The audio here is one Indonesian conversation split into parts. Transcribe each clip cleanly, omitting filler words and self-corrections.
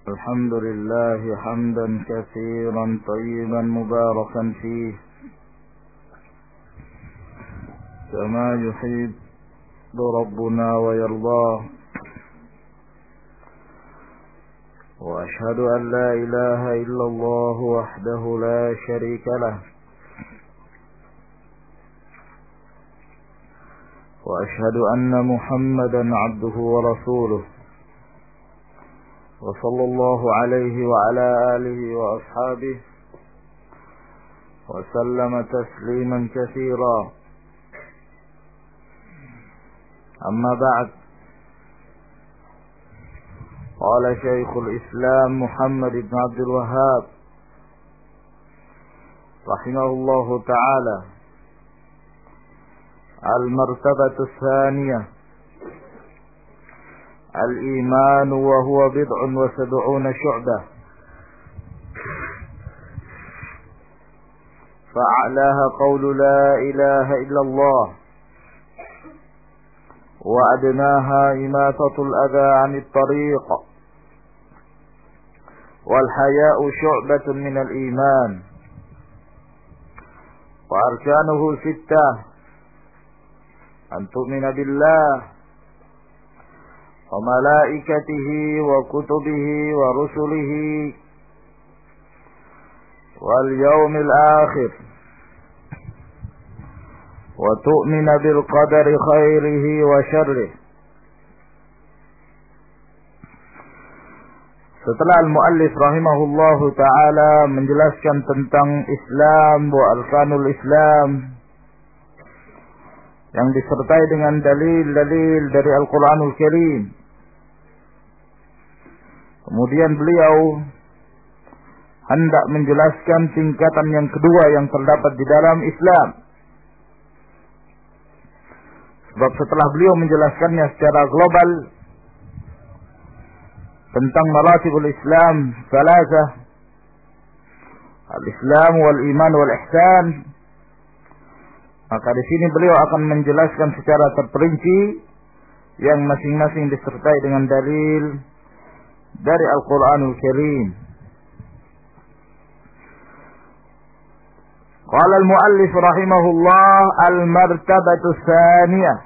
الحمد لله حمدا كثيرا طيبا مباركا فيه كما يحب ربنا ويرضاه، وأشهد أن لا إله إلا الله وحده لا شريك له، وأشهد أن محمدا عبده ورسوله، وصلى الله عليه وعلى آله وأصحابه وسلم تسليما كثيرا. أما بعد، قال شيخ الإسلام محمد بن عبد الوهاب رحمه الله تعالى: المرتبة الثانية الإيمان، وهو 70 شعبة، فأعلاها قول لا إله إلا الله، وأدناها إماتة الأذى عن الطريق، والحياء شعبة من الإيمان، وأركانه 6: أن تؤمن بالله وملائكته وكتبه ورسله واليوم الآخر، وتؤمن بالقدر خيره وشره. Setelah al-muallif rahimahullahu ta'ala menjelaskan tentang Islam wa arkanul Islam yang disertai dengan dalil-dalil dari Al-Quranul Karim, kemudian beliau hendak menjelaskan tingkatan yang kedua yang terdapat di dalam Islam. Sebab setelah beliau menjelaskannya secara global tentang maratibul Islam salasah, al-Islam wal iman wal ihsan, maka di sini beliau akan menjelaskan secara terperinci yang masing-masing disertai dengan dalil dari Al-Quranul Karim. Qala al-muallif rahimahullah: al-martabatu tsaniyah,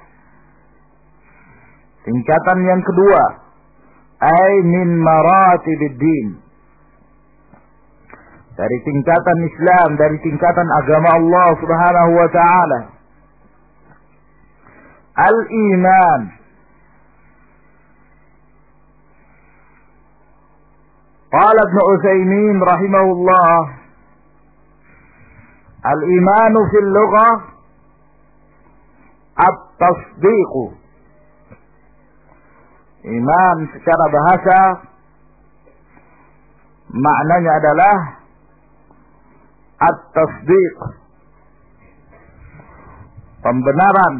tingkatan yang kedua, ay min maratibid din, dari tingkatan Islam, dari tingkatan agama Allah Subhanahu wa ta'ala. Al-iman, qala Ibn Utsaimin rahimahullah: al-imanu fil lughah at-tasdiq. Iman secara bahasa maknanya adalah at-tasdiq, pembenaran,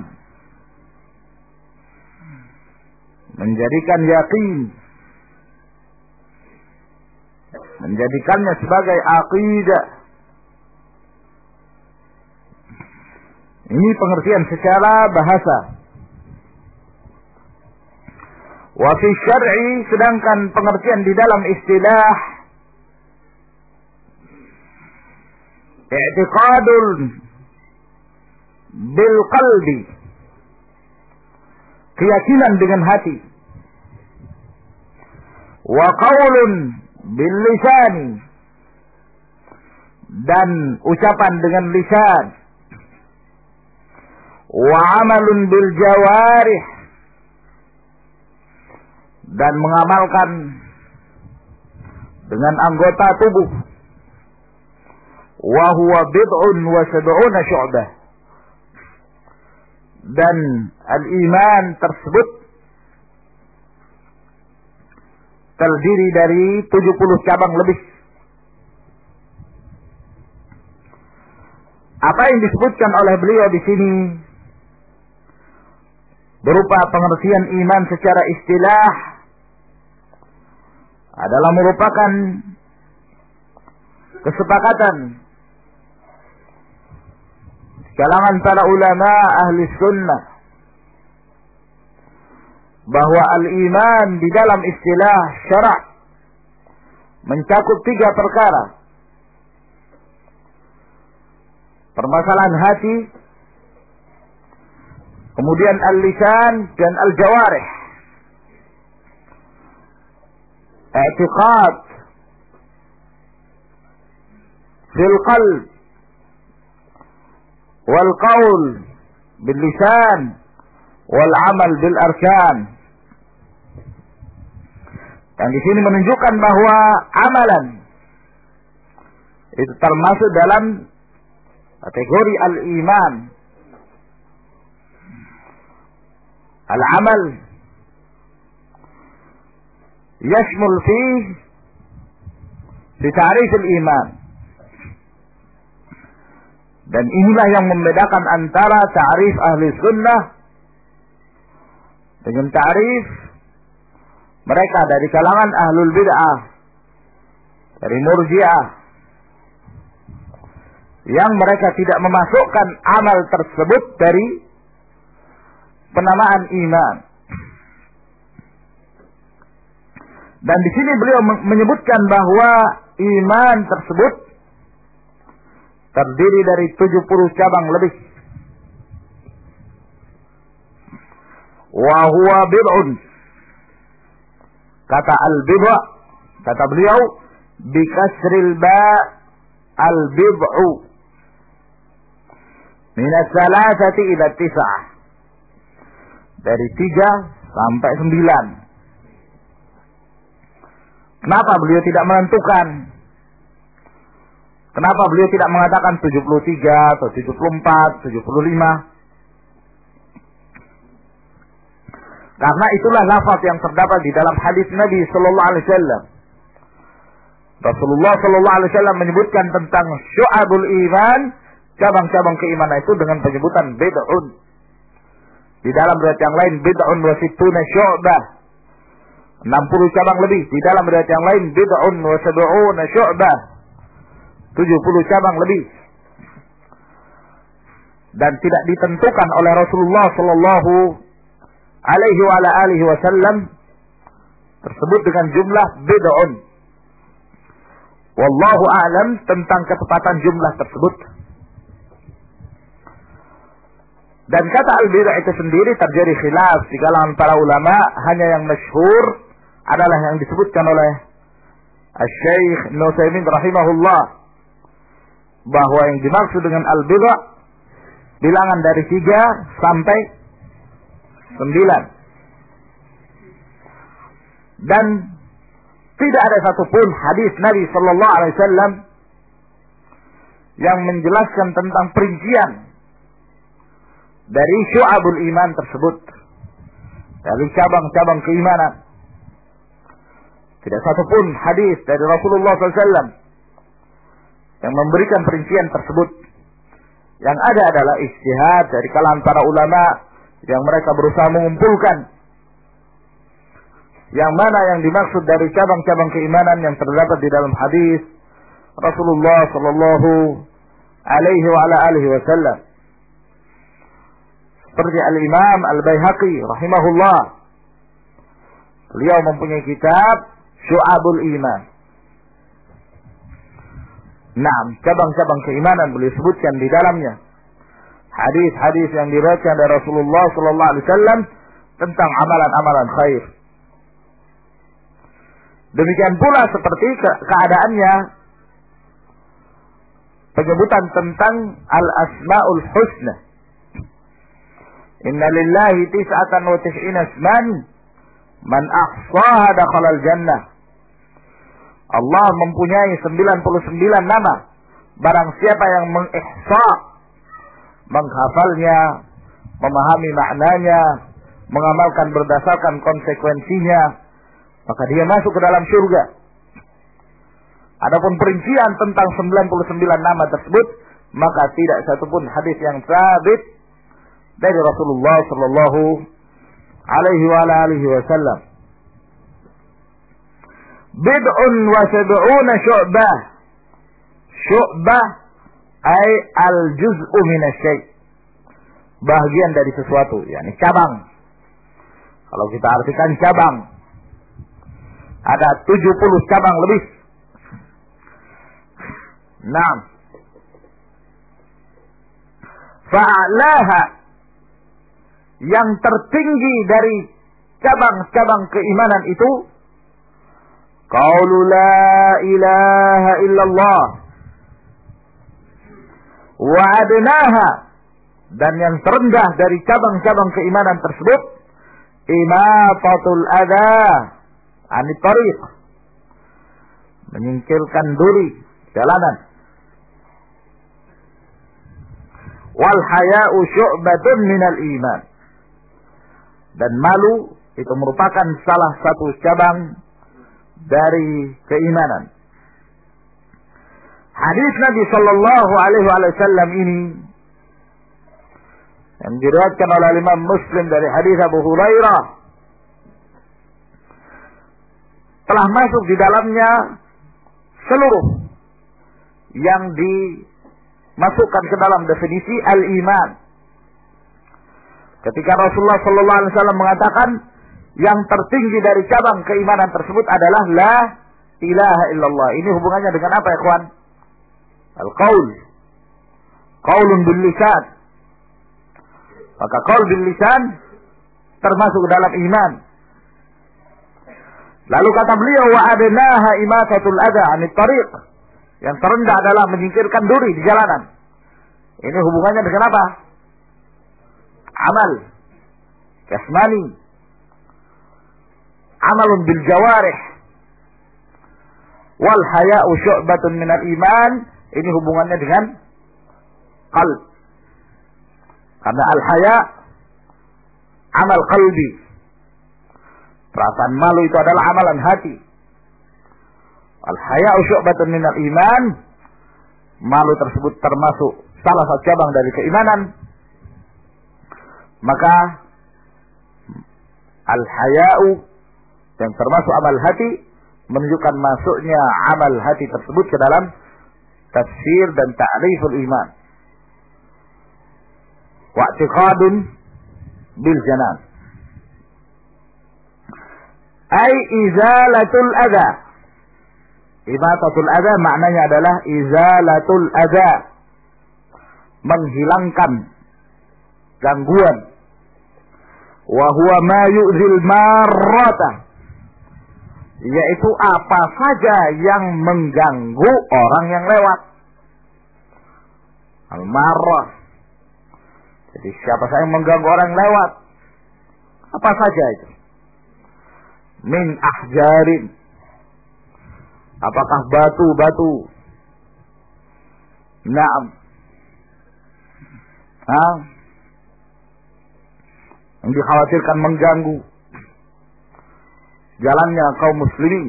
menjadikan yakin, menjadikannya sebagai aqidah. Ini pengertian secara bahasa. Wa fi syar'i, sedangkan pengertian di dalam istilah, i'tiqadul bil qalbi, keyakinan dengan hati, wa qaulun bil lisani, dan ucapan dengan lisan, wa amalun bil jawarih, dan mengamalkan dengan anggota tubuh. Wa huwa 70 syu'bah, dan al-iman tersebut terdiri dari 70 cabang lebih. Apa yang disebutkan oleh beliau di sini berupa pengertian iman secara istilah adalah merupakan kesepakatan kalangan para ulama ahli sunnah bahwa al-iman di dalam istilah syara' mencakup 3 perkara. Permasalahan hati, kemudian al-lisan dan al-jawarih. I'tiqad fil qalb wal qaul bil lisan wal amal bil arkan. Dan di sini menunjukkan bahwa amalan itu termasuk dalam kategori al-iman. Al-amal yashmul fi ta'rif al-iman. Dan inilah yang membedakan antara ta'rif ahli sunnah dengan ta'rif mereka dari kalangan ahlul bid'ah, dari murji'ah, yang mereka tidak memasukkan amal tersebut dari penamaan iman. Dan di sini beliau menyebutkan bahwa iman tersebut terdiri dari 70 cabang lebih. Wa huwa bid'un. Kata al-bid'a, kata beliau, bi kasril ba al-bid'u min ats-tsalatsati ila 9. Dari 3 sampai 9. Kenapa beliau tidak menentukan? Kenapa beliau tidak mengatakan 73 atau 74, 75? Karena itulah lafaz yang terdapat di dalam hadis Nabi sallallahu alaihi wasallam. Rasulullah sallallahu alaihi wasallam menyebutkan tentang syu'abul iman, cabang-cabang keimanan itu dengan penyebutan bid'un. Di dalam riwayat yang lain bid'un wa sittuna syu'bah. 60 cabang lebih. Di dalam riwayat yang lain bid'un wa sab'una syu'bah. 70 cabang lebih. Dan tidak ditentukan oleh Rasulullah sallallahu alaihi wa ala alihi wasallam tersebut dengan jumlah bid'un. Wallahu a'lam tentang ketepatan jumlah tersebut. Dan kata al-bid'ah itu sendiri terjadi khilaf di kalangan para ulama. Hanya yang masyhur adalah yang disebutkan oleh Asy-Syaikh Ibnu Utsaimin rahimahullah, bahwa yang dimaksud dengan al-bid'ah bilangan dari 3 sampai 9. Dan tidak ada satupun hadis Nabi sallallahu alaihi wasallam yang menjelaskan tentang perincian dari syu'abul iman tersebut, dari cabang-cabang keimanan. Tidak satupun hadis dari Rasulullah SAW yang memberikan perincian tersebut. Yang ada adalah ijtihad dari kalangan para ulama yang mereka berusaha mengumpulkan yang mana yang dimaksud dari cabang-cabang keimanan yang terdapat di dalam hadis Rasulullah sallallahu alaihi wa ala alihi wasallam. Seperti Al-Imam Al-Baihaqi rahimahullah, beliau mempunyai kitab Syu'abul Iman. Cabang-cabang keimanan beliau sebutkan di dalamnya hadis-hadis yang diriwayatkan dari Rasulullah sallallahu alaihi wasallam tentang amalan-amalan khair. Demikian pula seperti keadaannya penyebutan tentang al-asmaul husna. Inna lillahi 99 asman man ahsaha dakhalal jannah. Allah mempunyai 99 nama. Barang siapa yang mengihsa, menghafalnya, memahami maknanya, mengamalkan berdasarkan konsekuensinya, maka dia masuk ke dalam surga. Adapun perincian tentang 99 nama tersebut, maka tidak satupun hadis yang sabit dari Rasulullah sallallahu alaihi wa alihi wasallam. Bid'un wa sab'una syu'bah. Syu'bah ay al-juz'u minasyai'. Bagian dari sesuatu, yakni cabang. Kalau kita artikan cabang, ada 70 cabang lebih Naam. Fa'alaha, yang tertinggi dari cabang-cabang keimanan itu qaulu la ilaha illallah. Wa adnaha, dan yang terendah dari cabang-cabang keimanan tersebut imatatul adha anit tariq, menyingkirkan duri jalanan. Wal haya'u syu'batun minal iman, dan malu itu merupakan salah satu cabang dari keimanan. Hadis Nabi sallallahu alaihi wasallam ini yang diriwayatkan oleh Imam Muslim dari hadis Abu Hurairah telah masuk di dalamnya seluruh yang dimasukkan ke dalam definisi al-iman. Ketika Rasulullah sallallahu alaihi wasallam mengatakan yang tertinggi dari cabang keimanan tersebut adalah la ilaha illallah. Ini hubungannya dengan apa, ikhwan? Al-qaul. Qaulun bil lisan. Maka qaul bil lisan termasuk dalam iman. Lalu kata beliau, wa adnaha imatatul adha anit tariq. Yang terendah adalah menyingkirkan duri di jalanan. Ini hubungannya dengan apa? Amal jasmani. Amalun bil jawarih. Wal haya'u syu'batun minal iman. Ini hubungannya dengan qalb. Karena al-haya amal qalbi. Perasaan malu itu adalah amalan hati. Al-haya'u syu'batun minal iman. Malu tersebut termasuk salah satu cabang dari keimanan. Maka al-haya'u yang termasuk amal hati menunjukkan masuknya amal hati tersebut ke dalam tafsir dan ta'riful iman. Wa'tiqadun bil janan. Ay izalatul adha. Imatatul adha maknanya adalah izalatul adha, menghilangkan gangguan. Wa huwa ma yu'zil marrata, yaitu apa saja yang mengganggu orang yang lewat. Al-marrah. Jadi siapa saja yang mengganggu orang lewat, apa saja itu. Min ahjarin, apakah batu-batu. Naam. Yang dikhawatirkan mengganggu jalannya kaum muslimin,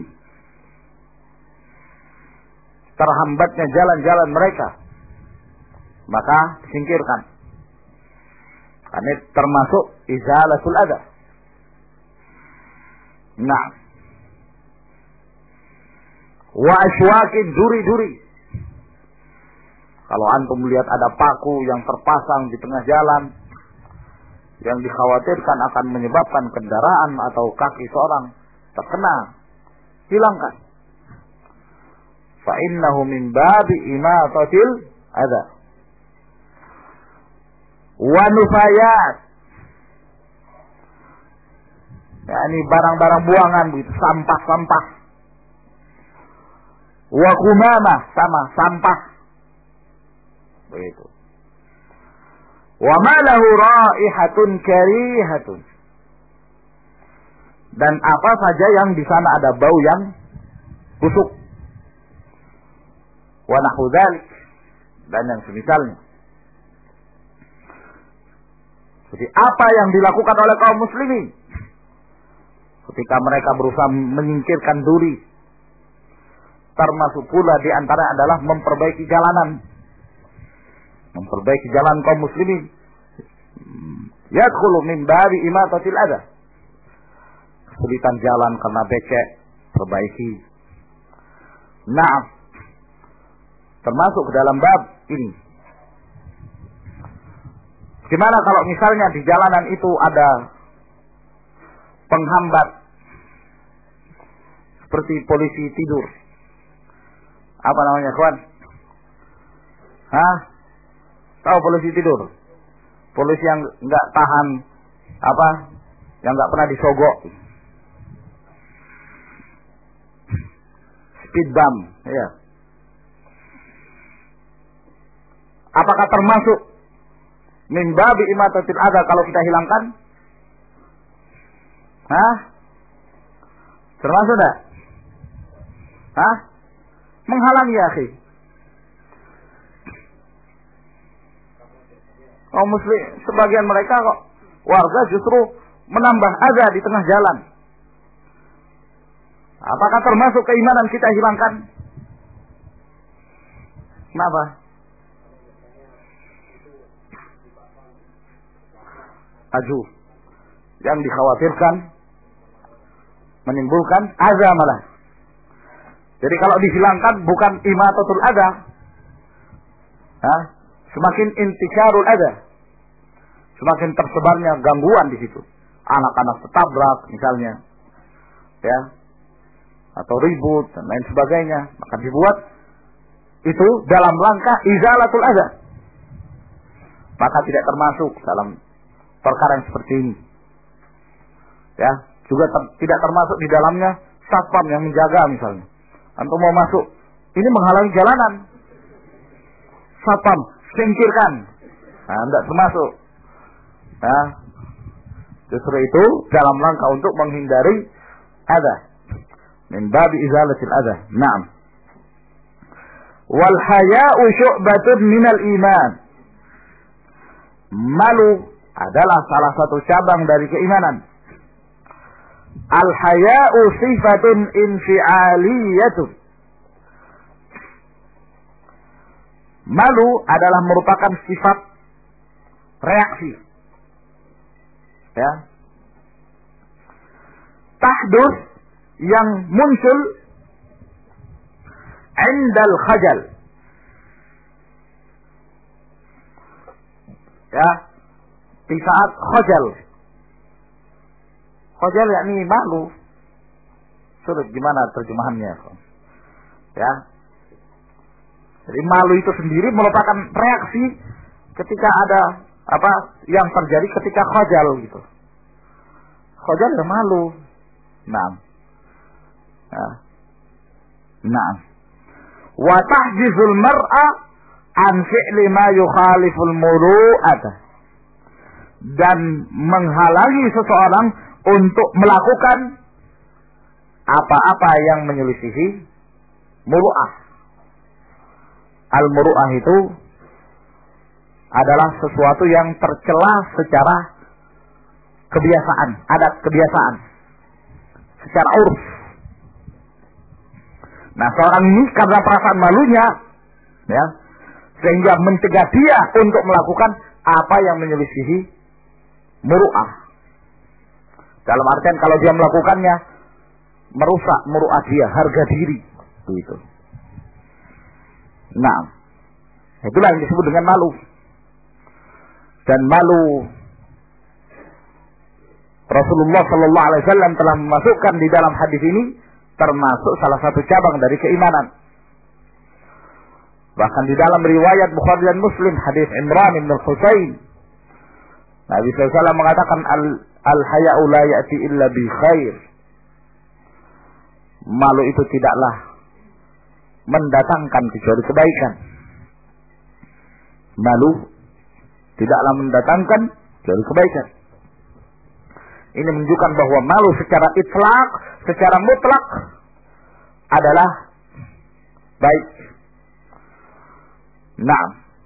terhambatnya jalan-jalan mereka, maka disingkirkan. Karena termasuk izalatul adha. Nah, wa aswakin, duri-duri. Kalau antum melihat ada paku yang terpasang di tengah jalan yang dikhawatirkan akan menyebabkan kendaraan atau kaki seorang terkena, hilangkan. Fa innahu min babi imatatil adha. Wa nufayat, yakni barang-barang buangan begitu, sampah-sampah. Wa kumamah, sama sampah. Begitu. Wa ma lahu raihatun karihatun, dan apa saja yang di sana ada bau yang busuk. Wa nahu dzalik, dan yang semisalnya. Jadi apa yang dilakukan oleh kaum muslimin ketika mereka berusaha menyingkirkan duri, termasuk pula di antara adalah memperbaiki jalanan. Memperbaiki jalan kaum muslimin. Yadkhulu min babi imatatil adha. Kesulitan jalan karena becek, perbaiki. Nah, termasuk ke dalam bab ini. Gimana kalau misalnya di jalanan itu ada penghambat, seperti polisi tidur. Apa namanya, kawan? Hah? Tahu polisi tidur? Polisi yang nggak tahan apa? Yang nggak pernah disogok. Speed bump, ya. Apakah termasuk min babi imatatil adza kalau kita hilangkan? Hah? Termasuk enggak? Hah? Menghalangi ya, akhi. Kaum muslim, sebagian mereka kok warga justru menambah adza di tengah jalan. Apakah termasuk keimanan kita hilangkan? Kenapa? Aju. Yang dikhawatirkan menimbulkan adza malah. Jadi kalau dihilangkan bukan imatatul adza. Semakin intisyarul adza. Semakin tersebarnya gangguan di situ. Anak-anak tertabrak misalnya. Ya. Atau ribut dan lain sebagainya, maka dibuat itu dalam rangka izalatul adza. Maka tidak termasuk dalam perkara yang seperti ini. Ya, juga tidak termasuk di dalamnya satpam yang menjaga misalnya. Antum mau masuk, ini menghalangi jalanan. Satpam, singkirkan. Nah, tidak termasuk. Nah, justru itu dalam rangka untuk menghindari adza. Min babi izalatil adza. Naam. Wal haya'u syu'batun minal iman. Malu adalah salah satu cabang dari keimanan. Al haya'u sifatun infi'aliyatun. Malu adalah merupakan sifat reaksi. Ya. Tahdus yang muncul indal khajal. Ya. Di saat khajal. Khajal yakni malu. Sulit gimana terjemahannya? Ya. Jadi malu itu sendiri merupakan reaksi ketika ada apa yang terjadi ketika khajal gitu. Khajal ya malu. Naam. Naam. Wa tahjizul mar'a an fi'li ma yukhaliful muru'ata. Dan menghalangi seseorang untuk melakukan apa-apa yang menyelisihi muru'ah. Al-muru'ah itu adalah sesuatu yang tercela secara kebiasaan, adat kebiasaan, secara urf. Nah, seorang ini karena perasaan malunya, ya, sehingga mencegah dia untuk melakukan apa yang menyelisihi muru'ah. Dalam artian kalau dia melakukannya, merusak muru'ah dia, harga diri, itu. Nah, itulah yang disebut dengan malu. Dan malu Rasulullah sallallahu alaihi wasallam telah memasukkan di dalam hadis ini termasuk salah satu cabang dari keimanan. Bahkan di dalam riwayat Bukhari dan Muslim hadis Imran bin Husain, Nabi SAW mengatakan al-haya'u la ya'ti illa bi khair. Malu itu tidaklah mendatangkan kecuali kebaikan. Malu tidaklah mendatangkan kecuali kebaikan. Ini menunjukkan bahwa malu secara itlaq, secara mutlak adalah baik. Nah,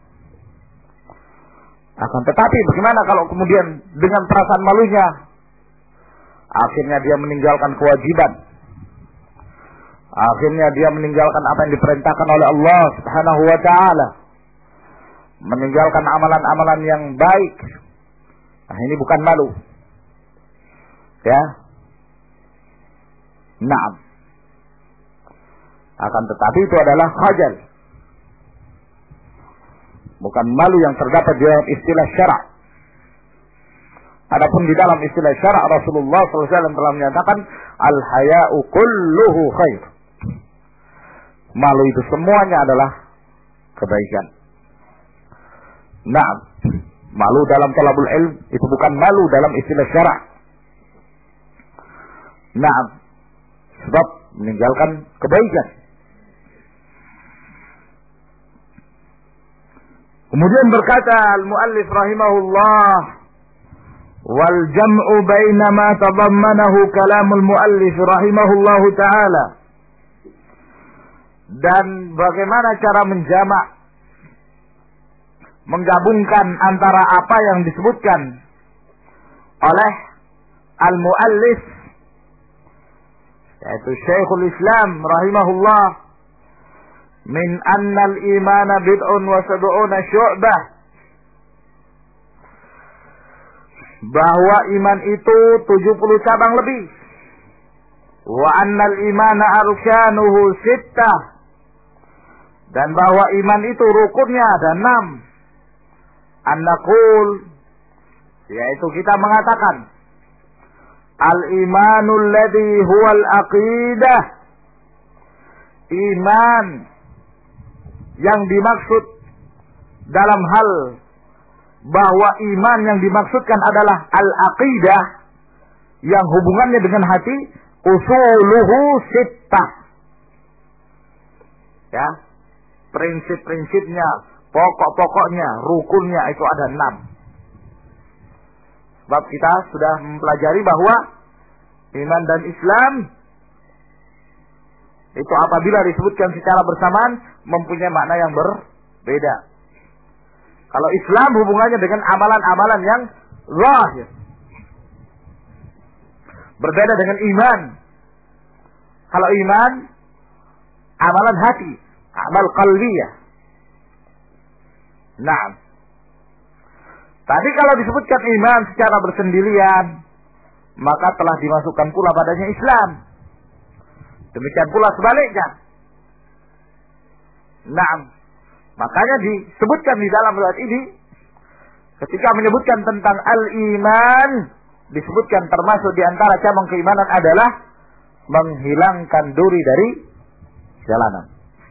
akan tetapi bagaimana kalau kemudian dengan perasaan malunya akhirnya dia meninggalkan kewajiban, akhirnya dia meninggalkan apa yang diperintahkan oleh Allah Subhanahu wa taala, meninggalkan amalan-amalan yang baik. Nah, ini bukan malu. Ya. Naam. Akan tetapi itu adalah khajal. Bukan malu yang terdapat di dalam istilah syara'. Adapun di dalam istilah syara' Rasulullah SAW telah menyatakan al-haya'u kulluhu khair. Malu itu semuanya adalah kebaikan. Nah, malu dalam talabul ilm itu bukan malu dalam istilah syara'. Nah, sebab meninggalkan kebaikan. Kemudian berkata al-muallif rahimahullah, wal jam'u baina ma tadammanahu kalamul muallif rahimahullahu taala. Dan bagaimana cara menjamak, menggabungkan antara apa yang disebutkan oleh al-muallif, yaitu Syekhul Islam rahimahullah, min anna al-iman bid'un wa sab'una syu'bah, bahwa iman itu 70 cabang lebih. Wa anna al-iman arkanuhu sittah, dan bahwa iman itu rukunnya ada 6. An-naqul, yaitu kita mengatakan, al-imanul ladzi huwal aqidah, iman yang dimaksud dalam hal bahwa iman yang dimaksudkan adalah al-aqidah yang hubungannya dengan hati, usuluhu sittah. Ya, prinsip-prinsipnya, pokok-pokoknya, rukunnya itu ada 6. Sebab kita sudah mempelajari bahwa iman dan Islam itu apabila disebutkan secara bersamaan mempunyai makna yang berbeda. Kalau Islam hubungannya dengan amalan-amalan yang zahir, berbeda dengan iman. Kalau iman, amalan hati, amal qalbiyah. Nah, tadi kalau disebutkan iman secara bersendirian, maka telah dimasukkan pula padanya Islam. Demikian pula sebaliknya. Nah, makanya disebutkan di dalam ayat ini, ketika menyebutkan tentang al-iman, disebutkan termasuk di antara cabang keimanan adalah menghilangkan duri dari jalanan,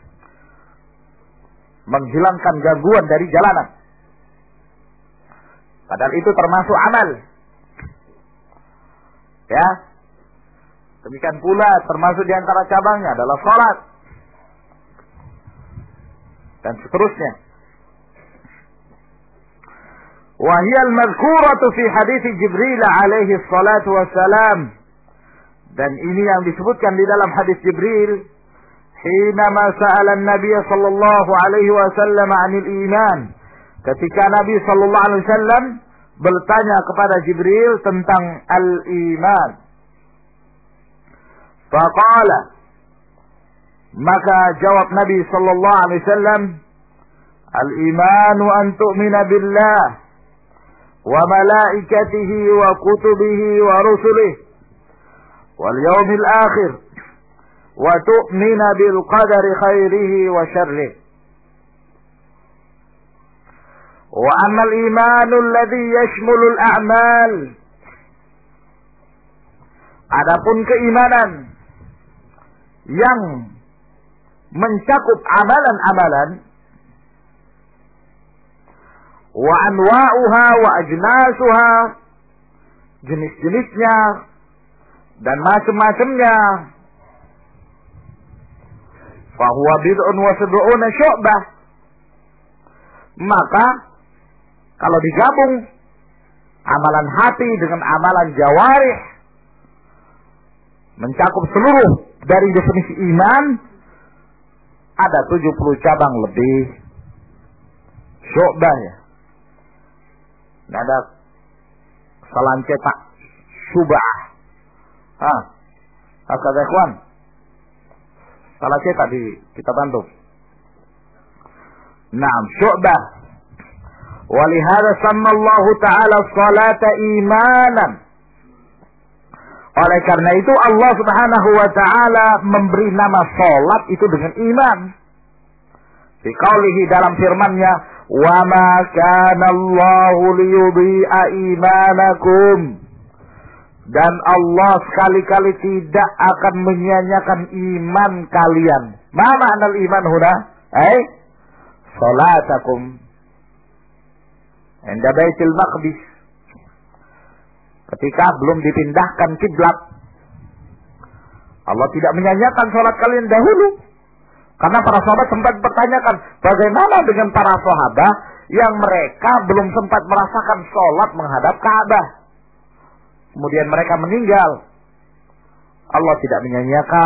menghilangkan gangguan dari jalanan. Padahal itu termasuk amal. Ya. Demikian pula termasuk di antara cabangnya adalah salat. Dan seterusnya. Wa hiya al-madhkuratu fi hadits Jibril alaihi salatu wassalam. Dan ini yang disebutkan di dalam hadis Jibril, hinama sa'ala an-nabiy sallallahu alaihi wasallam 'anil iman. Ketika Nabi sallallahu alaihi wasallam bertanya kepada Jibril tentang al-iman. Faqala, maka jawab Nabi sallallahu alaihi wasallam, al-imanu an tu'mina billah wa malaikatihi wa kutubihi wa rusulihi wal yawmil akhir wa tu'mina bil qadari khairihi wa syarrihi. Wa amal imanu alladhi yashmulul a'mal. Adapun keimanan yang mencakup amalan-amalan, wa anwa'uha wa ajnasuha, jenis-jenisnya dan macam-macamnya, fa huwa bid'un wa sab'una syu'bah. Maka kalau digabung amalan hati dengan amalan jawarih, mencakup seluruh dari definisi iman, ada 70 cabang lebih syu'bah ya. Ini ada kesalahan cetak syubah. Kata ikhwan, salah cetak di kitab antum. Naam, syu'bah. Walihada sama Allah Ta'ala salata imanan. Oleh karena itu Allah Subhanahu wa Ta'ala memberi nama salat itu dengan iman. Fi qaulihi, dalam firman-Nya, wa ma kana Allahu liyudhi'a imanakum. Dan Allah sekali-kali tidak akan menyia-nyiakan iman kalian. Ma ma'nal iman huna? Salatakum. inda Baitul Maqdis, ketika belum dipindahkan kiblat. Allah tidak menyanyiakan salat kalian dahulu. Karena para sahabat sempat bertanyakan, bagaimana dengan para sahabat yang mereka belum sempat merasakan salat menghadap Ka'bah, kemudian mereka meninggal. Allah tidak menyanyiakan.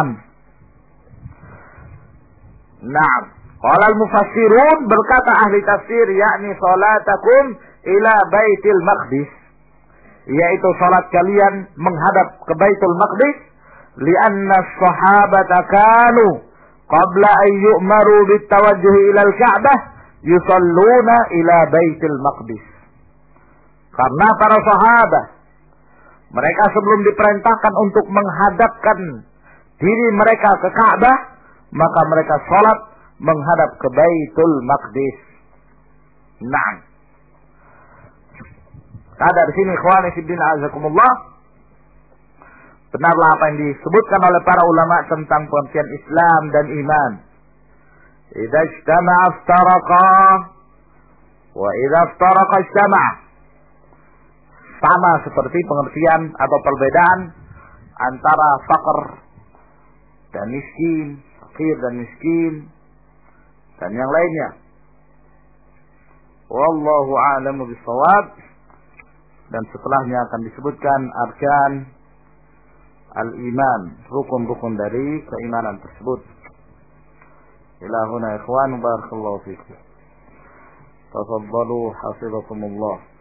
Naam. Qala al-mufassirun, berkata ahli tafsir, yakni salatakum ila Baitul Maqdis, yaitu salat kalian menghadap ke Baitul Maqdis, lianna as-sahabata kanu qabla an yu'maru bitawajjuh ila al-Ka'bah yusalluna ila Baitul Maqdis. Karena para sahabat, mereka sebelum diperintahkan untuk menghadapkan diri mereka ke Ka'bah, maka mereka salat menghadap ke Baitul Maqdis. Naam. Ada di sini ikhwani fillah azakumullah, benarlah apa yang disebutkan oleh para ulama tentang pengertian Islam dan iman. Idza ijtama'a iftaraqa wa idza iftaraqa ijtama'a. Sama seperti pengertian atau perbedaan antara fakir dan miskin, fakir dan miskin, dan yang lainnya. Wallahu a'lamu bissawab. Dan setelahnya akan disebutkan arkan al-iman, rukun-rukun dari keimanan tersebut. Ila huna ikhwan, barakallahu fikum. Tafaddalu hafizakumullah.